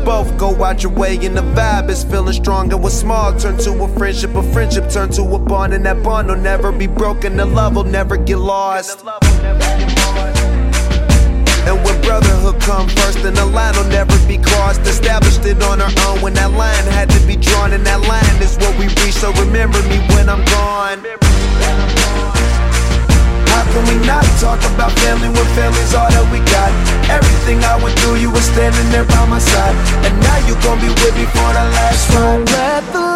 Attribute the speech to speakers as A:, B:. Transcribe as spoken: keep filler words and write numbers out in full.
A: both go out your way, and the vibe is feeling strong. And what's small turn to a friendship, a friendship turn to a bond, and that bond will never be broken, the love will never get lost. And when brotherhood come first, then the line will never be crossed. Established it on our own when that line had to be drawn, and that line is what we reach, so remember me when I'm gone. How can we not talk about family when family's all that we got? Everything I went through, you were standing there by my side, and now you gon' be with me for the last ride.
B: Let the